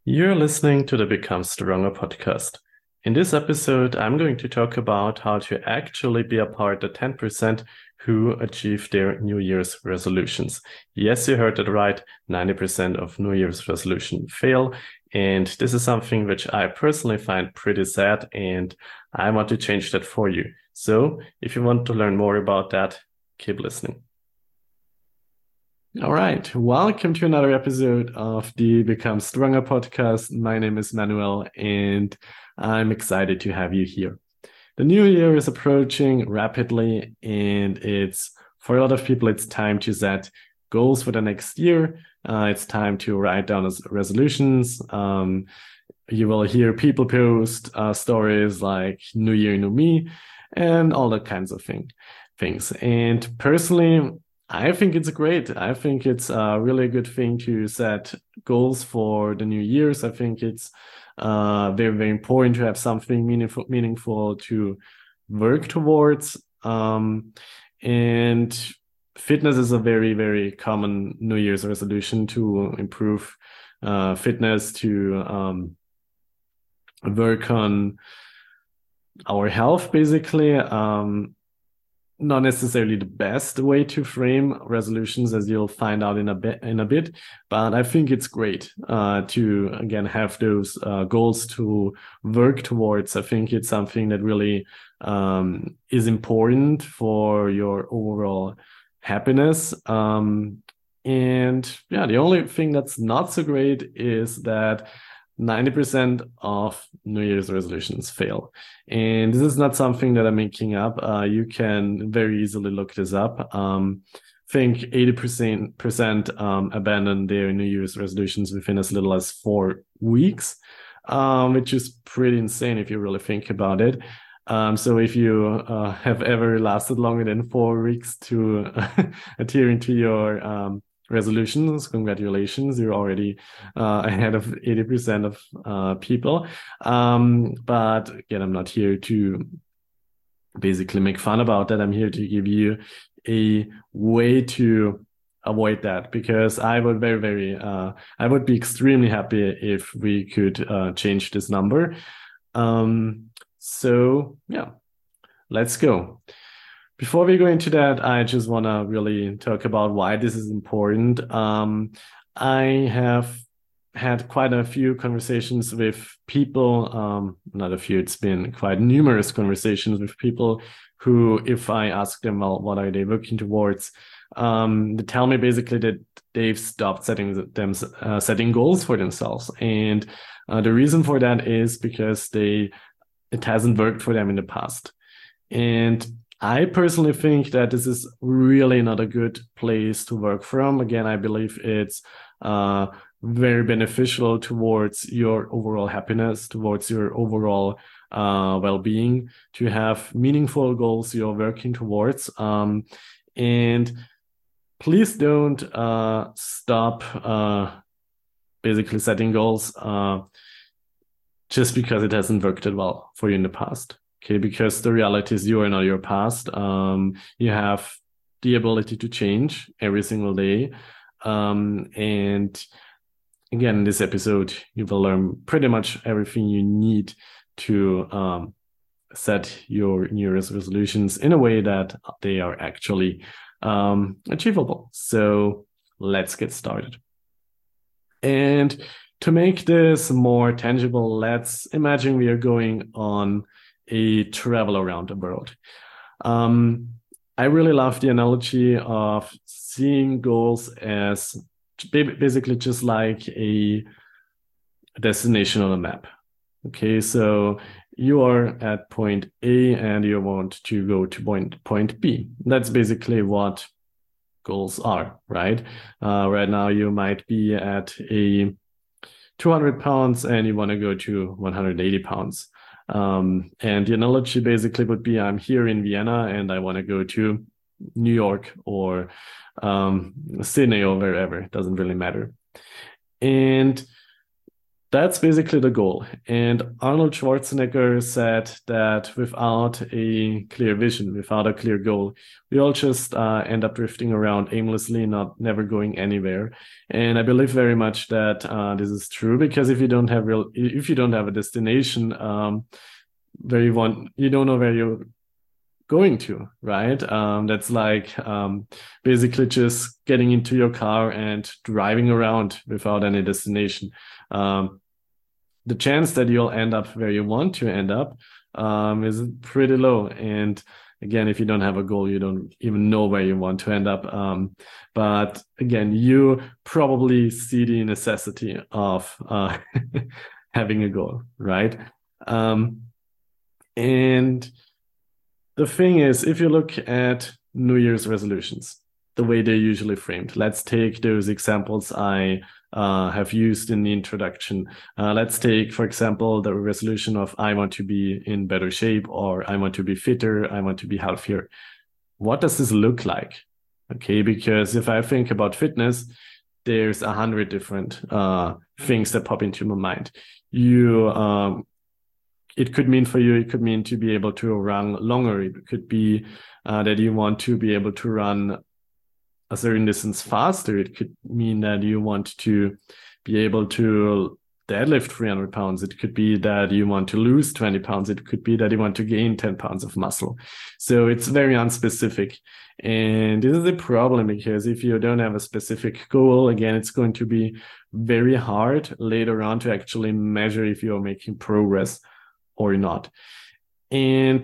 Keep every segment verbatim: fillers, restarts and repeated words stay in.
You're listening to the Become Stronger podcast. In this episode, I'm going to talk about how to actually be a part of the ten percent who achieve their New Year's resolutions. Yes, you heard it right. ninety percent of New Year's resolution fail. And this is something which I personally find pretty sad, and I want to change that for you. So if you want to learn more about that, keep listening. All right. Welcome to another episode of the Become Stronger podcast. My name is Manuel, and I'm excited to have you here. The new year is approaching rapidly, and it's for a lot of people, it's time to set goals for the next year. Uh, it's time to write down as resolutions. Um, you will hear people post uh, stories like New Year, New Me, and all that kinds of thing, things. And personally, I think it's great. I think it's a really good thing to set goals for the new years. I think it's uh, very, very important to have something meaningful, meaningful to work towards. Um, and fitness is a very, very common New Year's resolution to improve uh, fitness, to um, work on our health, basically. Um, not necessarily the best way to frame resolutions, as you'll find out in a bit in a bit, but I think it's great uh, to again have those uh, goals to work towards. I think it's something that really um, is important for your overall happiness. Um, and yeah, the only thing that's not so great is that ninety percent of New Year's resolutions fail. And this is not something that I'm making up. Uh, you can very easily look this up. Um, I think eighty percent percent um, abandon their New Year's resolutions within as little as four weeks, um, which is pretty insane if you really think about it. Um, so if you uh, have ever lasted longer than four weeks to adhering to your um, resolutions, congratulations, you're already uh, ahead of eighty percent of uh, people. Um, but again, I'm not here to basically make fun about that. I'm here to give you a way to avoid that, because I would very, very, uh, I would be extremely happy if we could uh, change this number. Um, so yeah, let's go. Before we go into that, I just want to really talk about why this is important. Um, I have had quite a few conversations with people, um, not a few, it's been quite numerous conversations with people who, if I ask them, well, what are they working towards? Um, they tell me basically that they've stopped setting them uh, setting goals for themselves. And uh, the reason for that is because they it hasn't worked for them in the past. And I personally think that this is really not a good place to work from. Again, I believe it's uh, very beneficial towards your overall happiness, towards your overall uh, well-being, to have meaningful goals you're working towards. Um, and please don't uh, stop uh, basically setting goals uh, just because it hasn't worked out well for you in the past. Okay, because the reality is you are not your past. Um, you have the ability to change every single day. Um, and again, in this episode, you will learn pretty much everything you need to um, set your New Year's resolutions in a way that they are actually um, achievable. So let's get started. And to make this more tangible, let's imagine we are going on a travel around the world. Um, I really love the analogy of seeing goals as basically just like a destination on a map. Okay, so you are at point A and you want to go to point point B. That's basically what goals are, right? Uh, right now you might be at a two hundred pounds and you want to go to one hundred eighty pounds. Um, and the analogy basically would be I'm here in Vienna and I want to go to New York or um, Sydney or wherever. It doesn't really matter. And That's basically the goal. And Arnold Schwarzenegger said that without a clear vision, without a clear goal, we all just uh, end up drifting around aimlessly, not never going anywhere. And I believe very much that uh, this is true, because if you don't have real, if you don't have a destination um, where you want, you don't know where you're going to, right? Um, that's like um, basically just getting into your car and driving around without any destination. Um, the chance that you'll end up where you want to end up um, is pretty low. And again, if you don't have a goal, you don't even know where you want to end up. Um, but again, you probably see the necessity of uh, having a goal, right? Um, and the thing is, if you look at New Year's resolutions, the way they're usually framed, let's take those examples I uh, have used in the introduction. Uh, let's take, for example, the resolution of I want to be in better shape, or I want to be fitter, I want to be healthier. What does this look like? Okay, because if I think about fitness, there's a hundred different uh, things that pop into my mind. You um, It could mean for you, it could mean to be able to run longer. It could be uh, that you want to be able to run a certain distance faster. It could mean that you want to be able to deadlift three hundred pounds. It could be that you want to lose twenty pounds. It could be that you want to gain ten pounds of muscle. So it's very unspecific. And this is a problem, because if you don't have a specific goal, again, it's going to be very hard later on to actually measure if you're making progress or not. And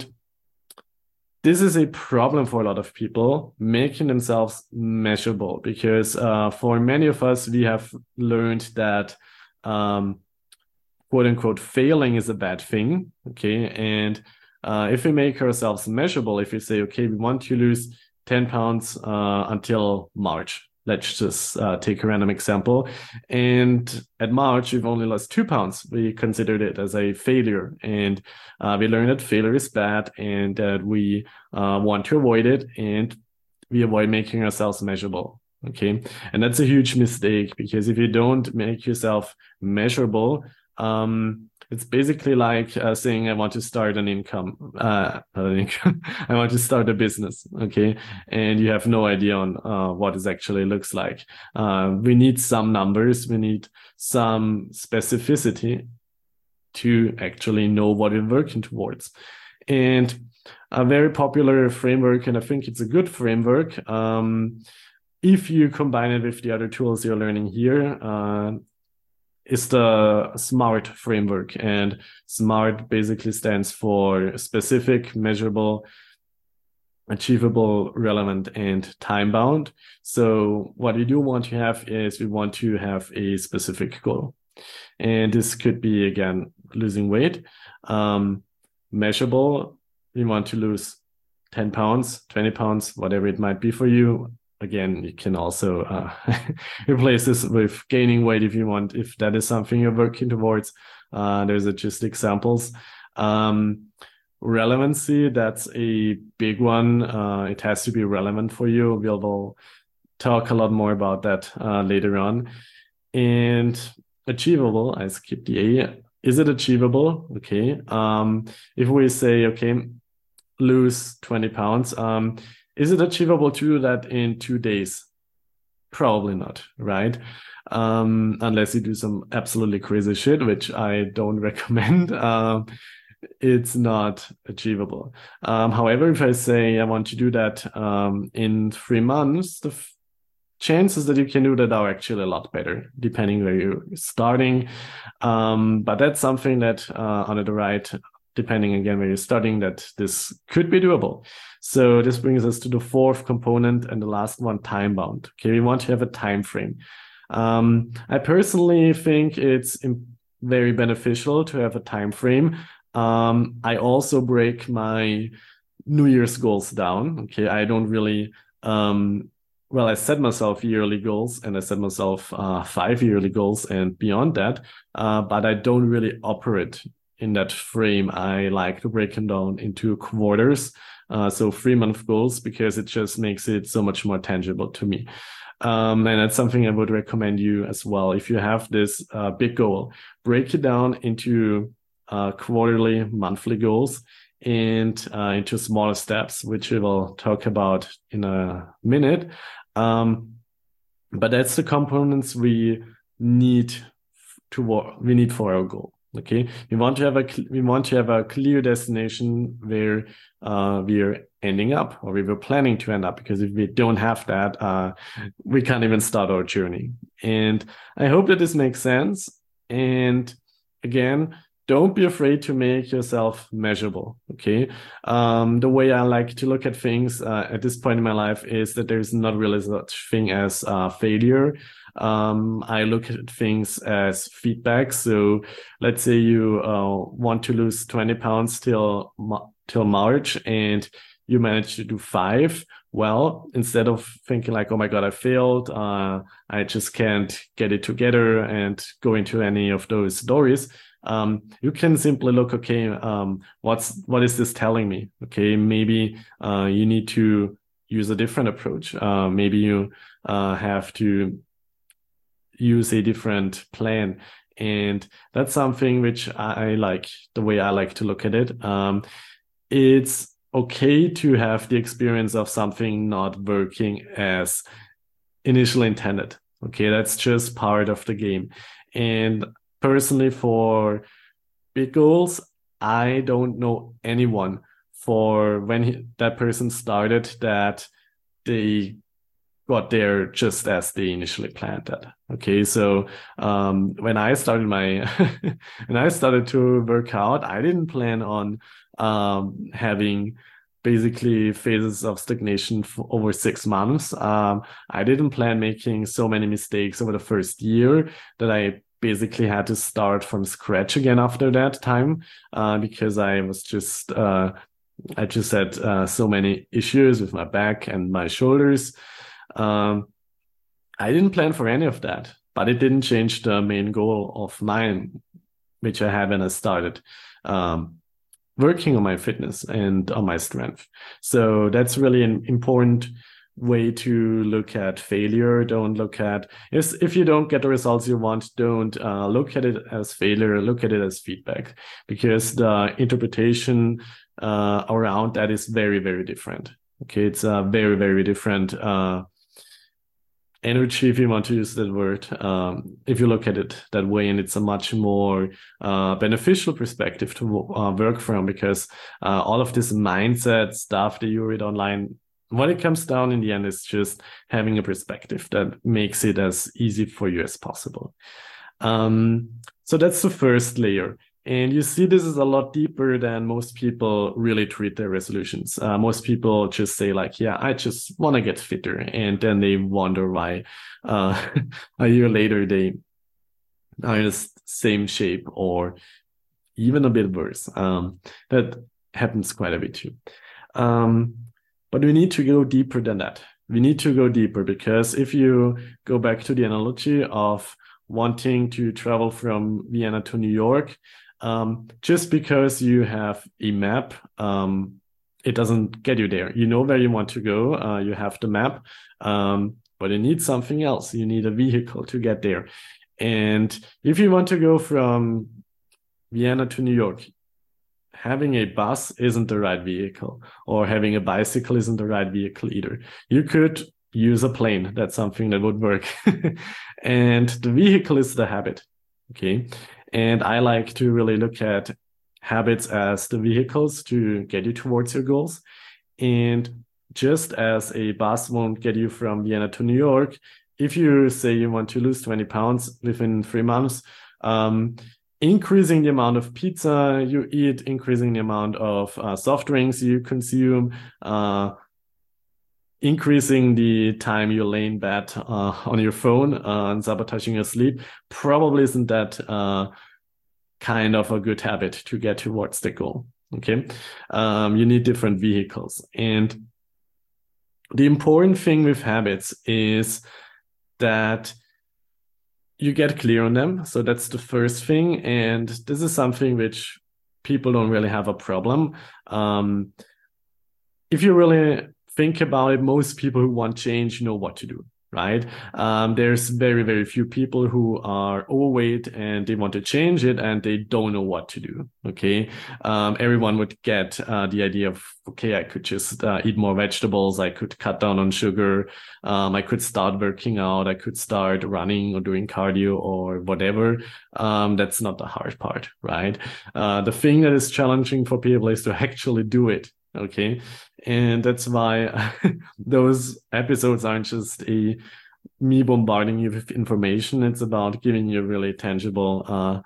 this is a problem for a lot of people, making themselves measurable, because uh, for many of us, we have learned that um, quote unquote failing is a bad thing. Okay. And uh, if we make ourselves measurable, if we say, okay, we want to lose ten pounds uh, until March. Let's just uh, take a random example. And at March, we've only lost two pounds. We considered it as a failure. And uh, we learned that failure is bad, and that we uh, want to avoid it. And we avoid making ourselves measurable. Okay. And that's a huge mistake, because if you don't make yourself measurable, um, it's basically like uh, saying, I want to start an income, uh, not an income. I want to start a business. Okay. And you have no idea on uh, what it actually looks like. Uh, we need some numbers. We need some specificity to actually know what we're working towards. And a very popular framework, and I think it's a good framework, um, if you combine it with the other tools you're learning here, uh, is the SMART framework. And SMART basically stands for specific, measurable, achievable, relevant, and time-bound. So what we do want to have is we want to have a specific goal. And this could be, again, losing weight. Um, measurable, we want to lose ten pounds, twenty pounds, whatever it might be for you. Again, you can also uh, replace this with gaining weight if you want, if that is something you're working towards. Uh, there's just examples. Um, relevancy, that's a big one. Uh, it has to be relevant for you. We'll, we'll talk a lot more about that uh, later on. And achievable, I skipped the A. Is it achievable? Okay. Um, if we say, okay, lose twenty pounds, um, is it achievable to do that in two days? Probably not, right? Um, unless you do some absolutely crazy shit, which I don't recommend. Um, it's not achievable. Um, however, if I say I want to do that um, in three months, the f- chances that you can do that are actually a lot better, depending where you're starting. Um, but that's something that uh, on the right, depending again where you're starting, that this could be doable. So this brings us to the fourth component, and the last one, time bound. Okay, we want to have a time frame. Um, I personally think it's very beneficial to have a time frame. Um, I also break my New Year's goals down. Okay, I don't really, um, well, I set myself yearly goals, and I set myself uh, five yearly goals and beyond that, uh, but I don't really operate in that frame. I like to break them down into quarters. Uh, so three month goals, because it just makes it so much more tangible to me. Um, and that's something I would recommend you as well. If you have this uh, big goal, break it down into uh, quarterly, monthly goals and uh, into smaller steps, which we will talk about in a minute. Um, but that's the components we need to we need for our goal. Okay, we want to have a we want to have a clear destination where uh, we're ending up, or we were planning to end up. Because if we don't have that, uh, we can't even start our journey. And I hope that this makes sense. And again, don't be afraid to make yourself measurable. Okay, um, the way I like to look at things uh, at this point in my life is that there's not really such thing as uh, failure. Um, I look at things as feedback. So let's say you uh, want to lose twenty pounds till till March, and you manage to do five. Well, instead of thinking like, oh my God, I failed, uh, I just can't get it together, and go into any of those stories, um, you can simply look, okay, um, what's what is this telling me? Okay, maybe uh, you need to use a different approach. Uh, maybe you uh, have to use a different plan. And that's something which I like, the way I like to look at it. Um, it's okay to have the experience of something not working as initially intended. Okay, that's just part of the game. And personally, for big goals, I don't know anyone for when he, that person started that they got there just as they initially planned that. Okay, so um, when I started my when I started to work out, I didn't plan on um, having basically phases of stagnation for over six months. Um, I didn't plan making so many mistakes over the first year that I basically had to start from scratch again after that time, uh, because I was just uh, I just had uh, so many issues with my back and my shoulders. Um, I didn't plan for any of that, but it didn't change the main goal of mine, which I had when I started um, working on my fitness and on my strength. So that's really an important way to look at failure. Don't look at if if you don't get the results you want, don't uh, look at it as failure. Look at it as feedback, because the interpretation uh, around that is very, very different. Okay, it's a very, very different uh, energy, if you want to use that word, um, if you look at it that way. And it's a much more uh, beneficial perspective to uh, work from, because uh, all of this mindset stuff that you read online, what it comes down in the end is just having a perspective that makes it as easy for you as possible. Um, so that's the first layer. And you see, this is a lot deeper than most people really treat their resolutions. Uh, most people just say like, yeah, I just want to get fitter. And then they wonder why uh, a year later they are in the same shape, or even a bit worse. Um, that happens quite a bit too. Um, but we need to go deeper than that. We need to go deeper, because if you go back to the analogy of wanting to travel from Vienna to New York, Um, just because you have a map, um, it doesn't get you there. You know where you want to go. Uh, you have the map, um, but you need something else. You need a vehicle to get there. And if you want to go from Vienna to New York, having a bus isn't the right vehicle, or having a bicycle isn't the right vehicle either. You could use a plane. That's something that would work. And the vehicle is the habit. Okay. And I like to really look at habits as the vehicles to get you towards your goals. And just as a bus won't get you from Vienna to New York, if you say you want to lose twenty pounds within three months, um, increasing the amount of pizza you eat, increasing the amount of uh, soft drinks you consume, uh, increasing the time you lay in bed uh, on your phone uh, and sabotaging your sleep probably isn't that uh, kind of a good habit to get towards the goal. Okay, um, you need different vehicles. And the important thing with habits is that you get clear on them. So that's the first thing. And this is something which people don't really have a problem. Um, if you really think about it, most people who want change know what to do. right? Um, there's very, very few people who are overweight and they want to change it and they don't know what to do. Okay. Um, everyone would get uh, the idea of, okay, I could just uh, eat more vegetables. I could cut down on sugar. Um, I could start working out. I could start running or doing cardio or whatever. Um, that's not the hard part, right? Uh, the thing that is challenging for people is to actually do it. Okay. And that's why those episodes aren't just a me bombarding you with information. It's about giving you really tangible uh,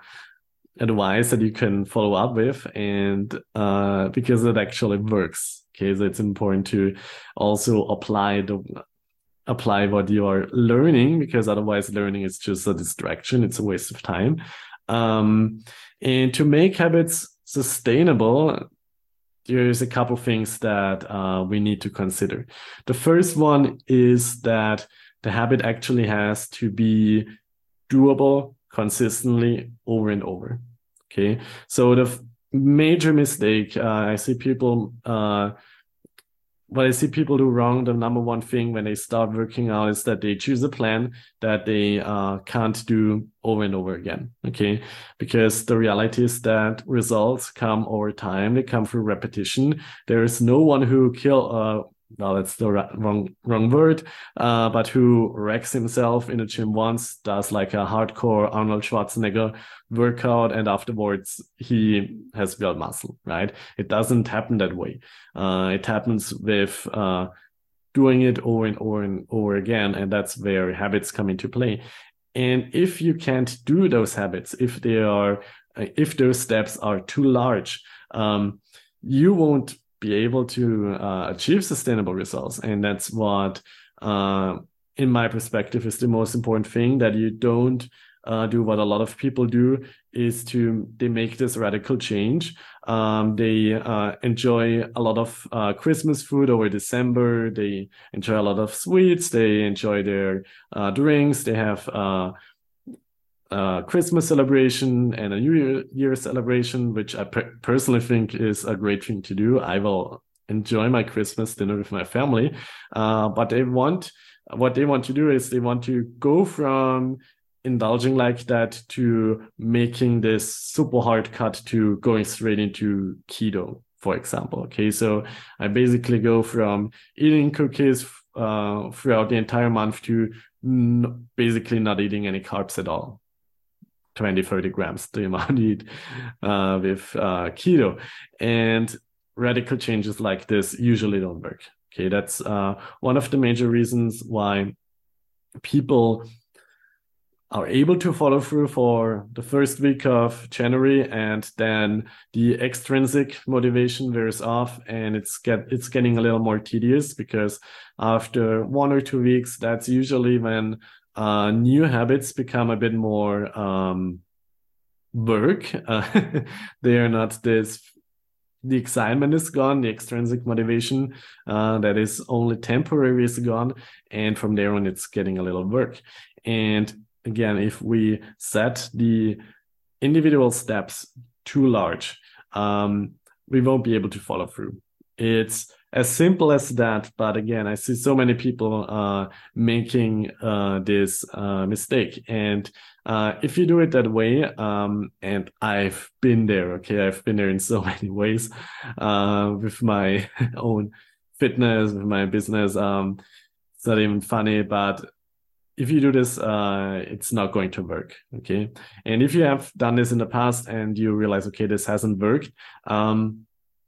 advice that you can follow up with, and uh, because it actually works. Okay, so it's important to also apply the apply what you are learning, because otherwise learning is just a distraction. It's a waste of time. Um, and to make habits sustainable, there's a couple things that uh, we need to consider. The first one is that the habit actually has to be doable consistently over and over. Okay. So the f- major mistake uh, I see people, uh, what I see people do wrong, the number one thing when they start working out is that they choose a plan that they uh, can't do over and over again. Okay. Because the reality is that results come over time. They come through repetition. There is no one who kill, uh, well, that's the wrong wrong word, uh, but who wrecks himself in a gym once, does like a hardcore Arnold Schwarzenegger workout, and afterwards he has built muscle, right? It doesn't happen that way. Uh, it happens with uh, doing it over and over and over again, and that's where habits come into play. And if you can't do those habits, if they are, if those steps are too large, um, you won't be able to uh, achieve sustainable results. And that's what, uh, in my perspective, is the most important thing, that you don't uh, do what a lot of people do, is to, they make this radical change. Um, they uh, enjoy a lot of uh, Christmas food over December. They enjoy a lot of sweets. They enjoy their uh, drinks. They have uh, Uh, Christmas celebration and a New Year, Year celebration, which I per- personally think is a great thing to do. I will enjoy my Christmas dinner with my family, uh, but they want, what they want to do is they want to go from indulging like that to making this super hard cut to going straight into keto, for example. Okay, so I basically go from eating cookies uh, throughout the entire month to n- basically not eating any carbs at all. twenty, thirty grams, the amount you eat uh, with uh, keto. And radical changes like this usually don't work. Okay, that's uh, one of the major reasons why people are able to follow through for the first week of January, and then the extrinsic motivation wears off, and it's get it's getting a little more tedious, because after one or two weeks, that's usually when uh, new habits become a bit more um, work. Uh, they are not this. The excitement is gone, the extrinsic motivation uh, that is only temporary is gone, and from there on, it's getting a little work. And again, if we set the individual steps too large, um, we won't be able to follow through. It's as simple as that. But again, I see so many people uh, making uh, this uh, mistake. And uh, if you do it that way, um, and I've been there, okay, I've been there in so many ways uh, with my own fitness, with my business. Um, it's not even funny, but if you do this, uh, it's not going to work. Okay. And if you have done this in the past and you realize, okay, this hasn't worked, um,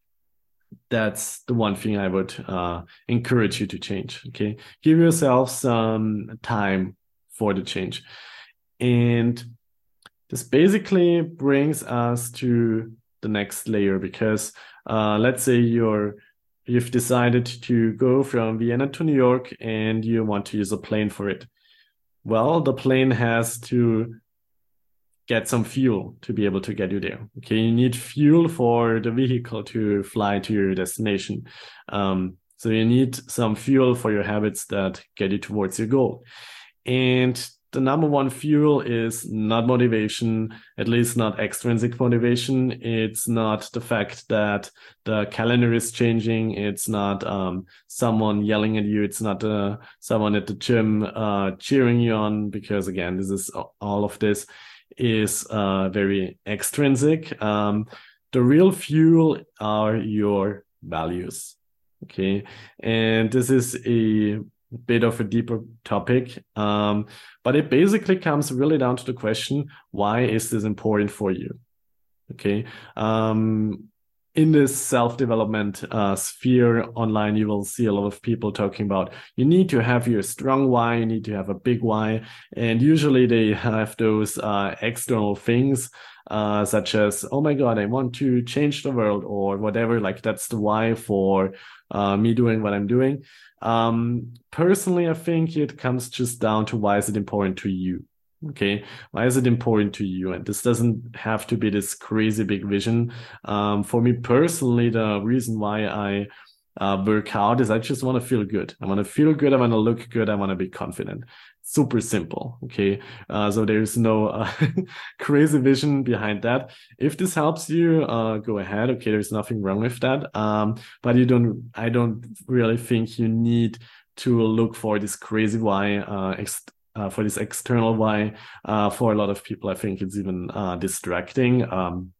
that's the one thing I would uh, encourage you to change. Okay. Give yourself some time for the change. And this basically brings us to the next layer, because uh, let's say you're you've decided to go from Vienna to New York and you want to use a plane for it. Well, the plane has to get some fuel to be able to get you there. Okay, you need fuel for the vehicle to fly to your destination. Um, so you need some fuel for your habits that get you towards your goal. And the number one fuel is not motivation, at least not extrinsic motivation. It's not the fact that the calendar is changing. It's not um, someone yelling at you. It's not uh, someone at the gym uh, cheering you on, because again, this is all of this is uh, very extrinsic. Um, the real fuel are your values. Okay. And this is a bit of a deeper topic, um, but it basically comes really down to the question, why is this important for you? Okay. Um, in this self-development uh, sphere online, you will see a lot of people talking about you need to have your strong why, you need to have a big why. And usually they have those uh, external things, uh, such as, oh my God, I want to change the world or whatever. Like that's the why for uh, me doing what I'm doing. Um, personally, I think it comes just down to why is it important to you? Okay, why is it important to you? And this doesn't have to be this crazy big vision. Um, for me personally, the reason why I uh, work out is I just want to feel good. I want to feel good. I want to look good. I want to be confident. Super simple. Okay, uh, so there's no uh, crazy vision behind that. If this helps you, uh, go ahead. Okay, there's nothing wrong with that. Um, but you don't. I don't really think you need to look for this crazy why. Uh, ex- Uh, for this external why. Uh, for a lot of people, I think it's even uh, distracting um,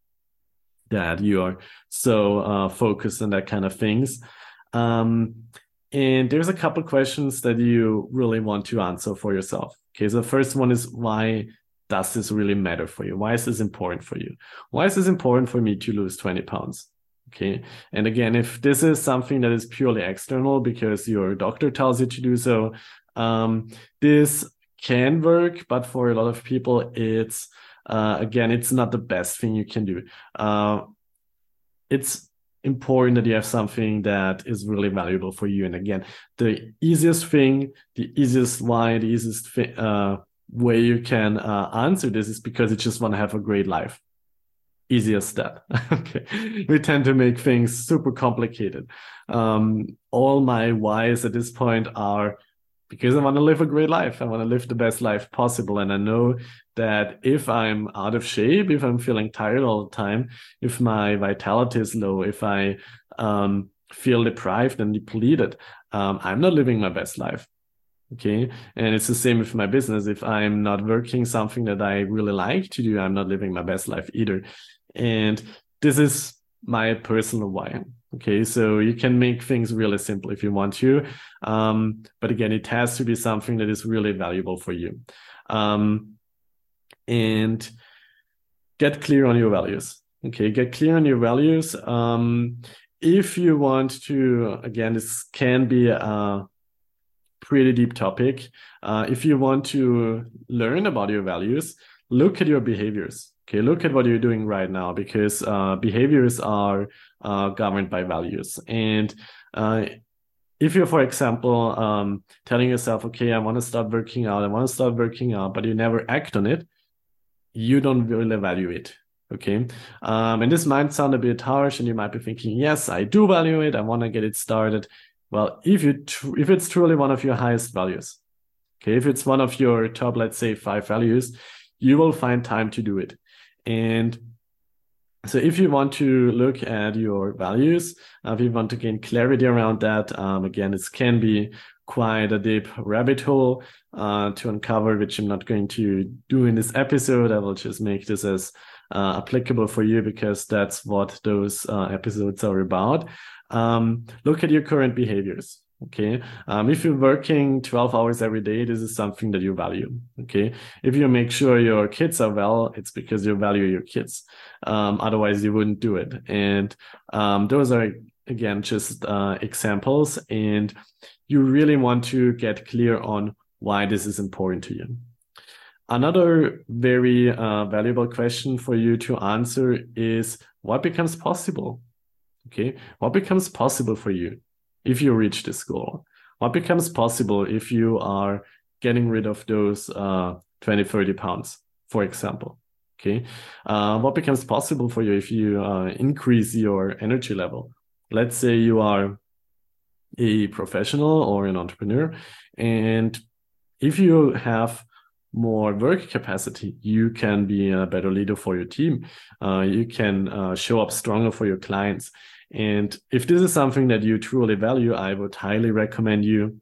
that you are so uh, focused on that kind of things. Um, and there's a couple questions that you really want to answer for yourself. Okay, so the first one is, why does this really matter for you? Why is this important for you? Why is this important for me to lose twenty pounds? Okay, and again, if this is something that is purely external because your doctor tells you to do so, um, this can work, but for a lot of people, it's uh, again, it's not the best thing you can do. Uh, it's important that you have something that is really valuable for you. And again, the easiest thing, the easiest why, the easiest fi- uh, way you can uh, answer this is because you just want to have a great life. Easiest step. Okay, we tend to make things super complicated. Um, all my whys at this point are because I want to live a great life. I want to live the best life possible. And I know that if I'm out of shape, if I'm feeling tired all the time, if my vitality is low, if I um, feel deprived and depleted, um, I'm not living my best life. Okay. And it's the same with my business. If I'm not working something that I really like to do, I'm not living my best life either. And this is my personal why. Okay, so you can make things really simple if you want to. Um, but again, it has to be something that is really valuable for you. Um, and get clear on your values. Okay, get clear on your values. Um, if you want to, again, this can be a pretty deep topic. Uh, if you want to learn about your values, look at your behaviors. Okay, look at what you're doing right now, because uh, behaviors are uh, governed by values. And uh, if you're, for example, um, telling yourself, okay, I want to start working out, I want to start working out, but you never act on it, you don't really value it. Okay. Um, and this might sound a bit harsh, and you might be thinking, yes, I do value it. I want to get it started. Well, if you tr- if it's truly one of your highest values, okay, if it's one of your top, let's say, five values, you will find time to do it. And so if you want to look at your values, uh, if you want to gain clarity around that, um, again, this can be quite a deep rabbit hole uh, to uncover, which I'm not going to do in this episode. I will just make this as uh, applicable for you, because that's what those uh, episodes are about. Um, look at your current behaviors. Okay. Um, if you're working twelve hours every day, this is something that you value. Okay. If you make sure your kids are well, it's because you value your kids. Um, otherwise you wouldn't do it. And um, those are, again, just uh, examples. And you really want to get clear on why this is important to you. Another very uh, valuable question for you to answer is, what becomes possible? Okay. What becomes possible for you if you reach this goal? What becomes possible if you are getting rid of those uh, twenty, thirty pounds, for example? Okay. Uh, what becomes possible for you if you uh, increase your energy level? Let's say you are a professional or an entrepreneur, and if you have more work capacity, you can be a better leader for your team. Uh, you can uh, show up stronger for your clients. And if this is something that you truly value, I would highly recommend you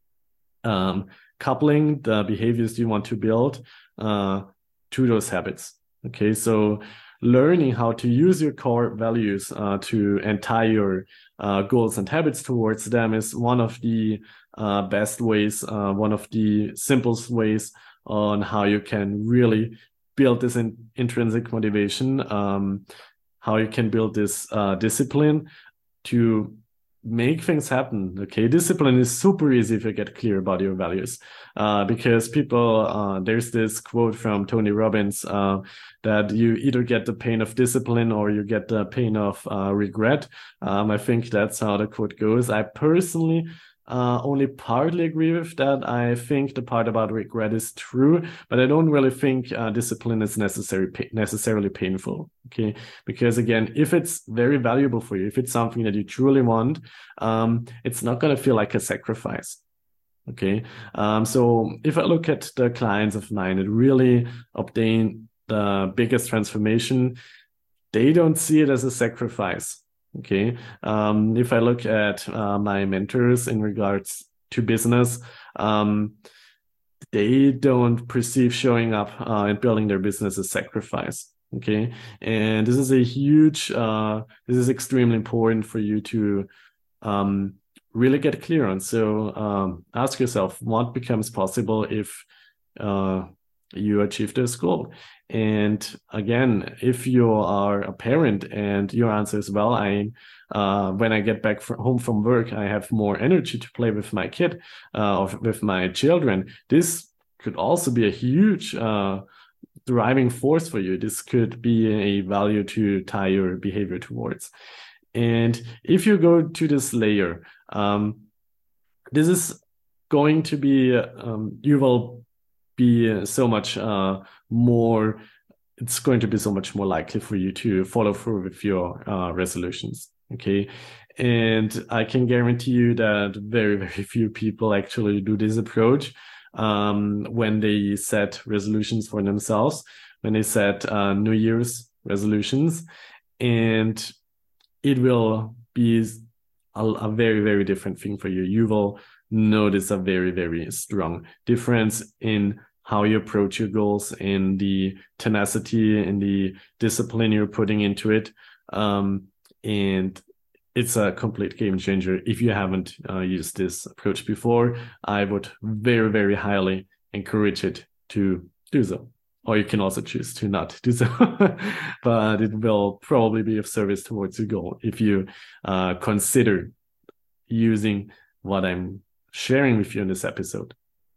um, coupling the behaviors you want to build uh, to those habits. Okay, so learning how to use your core values uh, to and tie your uh, goals and habits towards them is one of the uh, best ways, uh, one of the simplest ways on how you can really build this in, intrinsic motivation, um, how you can build this uh, discipline to make things happen. Okay, discipline is super easy if you get clear about your values, uh, because people, uh, there's this quote from Tony Robbins uh, that you either get the pain of discipline or you get the pain of uh, regret. Um, I think that's how the quote goes. I personally Uh, only partly agree with that. I think the part about regret is true, but I don't really think uh, discipline is necessary, necessarily painful. Okay, because again, if it's very valuable for you, if it's something that you truly want, um, it's not going to feel like a sacrifice. Okay, um, so if I look at the clients of mine that really obtain the biggest transformation, they don't see it as a sacrifice. Okay, um, if I look at uh, my mentors in regards to business, um, they don't perceive showing up uh, and building their business as sacrifice. Okay, and this is a huge, uh, this is extremely important for you to um, really get clear on. So um, ask yourself, what becomes possible if uh, you achieve this goal? And again, if you are a parent and your answer is, well, I, uh, when I get back from home from work, I have more energy to play with my kid uh, or with my children. This could also be a huge uh, driving force for you. This could be a value to tie your behavior towards. And if you go to this layer, um, this is going to be, um, you will be so much uh, more, it's going to be so much more likely for you to follow through with your uh, resolutions. Okay. And I can guarantee you that very, very few people actually do this approach um, when they set resolutions for themselves, when they set uh, New Year's resolutions. And it will be a, a very, very different thing for you. You will notice a very, very strong difference in how you approach your goals, in the tenacity, in the discipline you're putting into it. Um, and it's a complete game changer. If you haven't uh, used this approach before, I would very, very highly encourage it to do so. Or you can also choose to not do so, but it will probably be of service towards your goal if you uh, consider using what I'm sharing with you in this episode.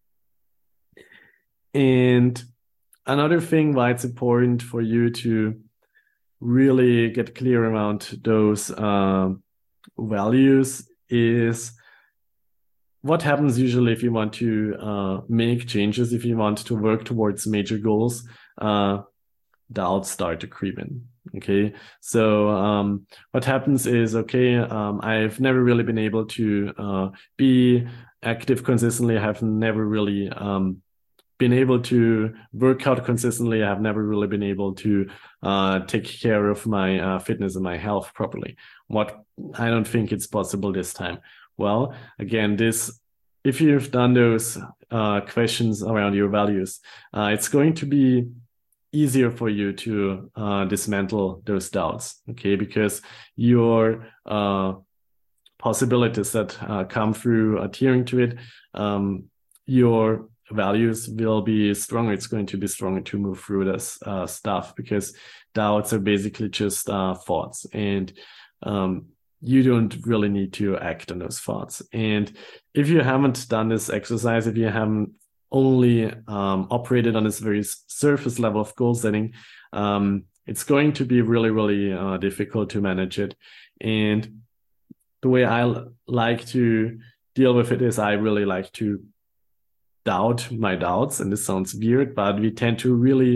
And another thing why it's important for you to really get clear around those uh, values is what happens usually if you want to uh, make changes, if you want to work towards major goals, uh, doubts start to creep in. Okay, so um, what happens is, okay, um, I've never really been able to uh, be active consistently. I have never really um, been able to work out consistently. I have never really been able to uh, take care of my uh, fitness and my health properly. What I don't think it's possible this time. Well, again, this, if you've done those uh, questions around your values, uh, it's going to be easier for you to uh, dismantle those doubts, okay? Because your uh, possibilities that uh, come through adhering to it, um, your values will be stronger. It's going to be stronger to move through this uh, stuff, because doubts are basically just uh, thoughts, and um, you don't really need to act on those thoughts. And if you haven't done this exercise, if you haven't only um, operated on this very surface level of goal setting, um, it's going to be really, really uh, difficult to manage it. And the way I like to deal with it is I really like to doubt my doubts. And this sounds weird, but we tend to really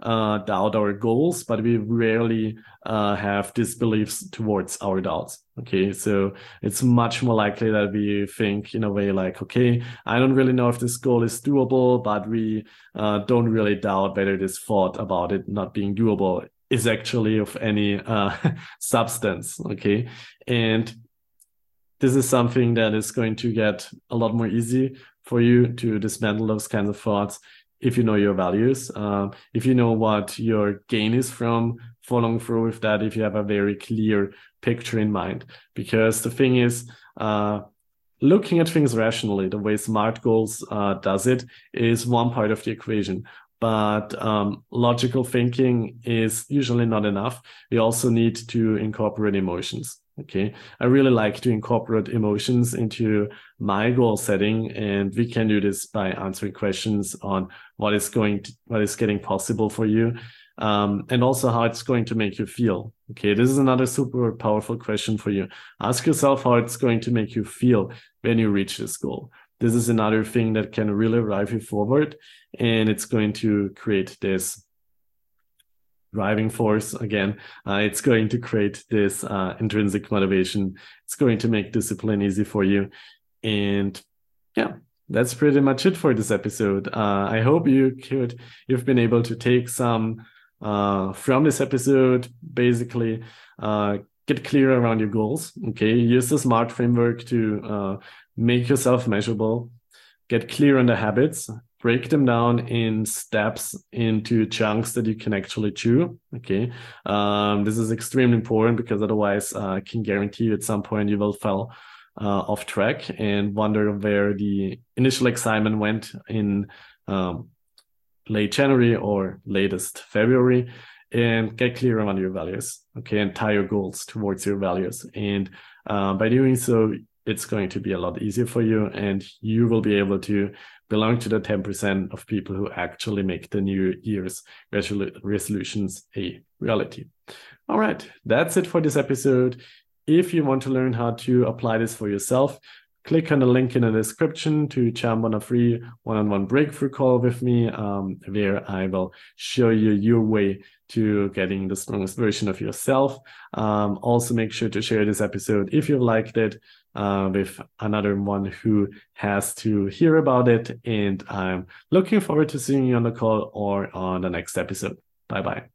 uh, doubt our goals, but we rarely uh, have disbeliefs towards our doubts. Okay, so it's much more likely that we think in a way like, okay, I don't really know if this goal is doable, but we uh, don't really doubt whether this thought about it not being doable is actually of any uh, substance. Okay, and this is something that is going to get a lot more easy for you to dismantle those kinds of thoughts if you know your values, uh, if you know what your gain is from following through with that, if you have a very clear picture in mind. Because the thing is, uh, looking at things rationally, the way SMART goals uh, does it, is one part of the equation. But um, logical thinking is usually not enough. We also need to incorporate emotions. Okay, I really like to incorporate emotions into my goal setting, and we can do this by answering questions on what is going to, what is getting possible for you, um, and also how it's going to make you feel. Okay, this is another super powerful question for you. Ask yourself how it's going to make you feel when you reach this goal. This is another thing that can really drive you forward, and it's going to create this driving force again. Uh, it's going to create this uh, intrinsic motivation. It's going to make discipline easy for you. And yeah, that's pretty much it for this episode. Uh, I hope you could, you've been able to take some uh, from this episode, basically uh, get clear around your goals. Okay, use the SMART framework to uh, make yourself measurable, get clear on the habits, break them down in steps into chunks that you can actually chew. Okay, um, this is extremely important because otherwise uh, I can guarantee you at some point you will fall uh, off track and wonder where the initial excitement went in um, late January or latest February, and get clear on your values. Okay, and tie your goals towards your values. And uh, by doing so, it's going to be a lot easier for you, and you will be able to belong to the ten percent of people who actually make the New Year's resolu- resolutions a reality. All right, that's it for this episode. If you want to learn how to apply this for yourself, click on the link in the description to jump on a free one-on-one breakthrough call with me, um, where I will show you your way to getting the strongest version of yourself. Um, also, make sure to share this episode if you liked it uh, with another one who has to hear about it. And I'm looking forward to seeing you on the call or on the next episode. Bye-bye.